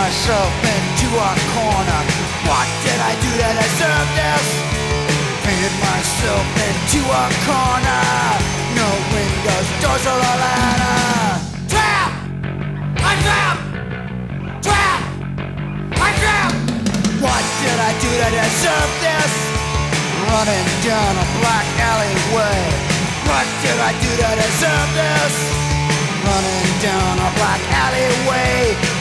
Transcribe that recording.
myself into a corner. What did I do to deserve this? Painted myself into a corner. No windows, doors, or a ladder. Trap! I'm trapped! Trap! I'm trapped! What did I do to deserve this? Running down a black alleyway. What did I do to deserve this? Running down a black alleyway.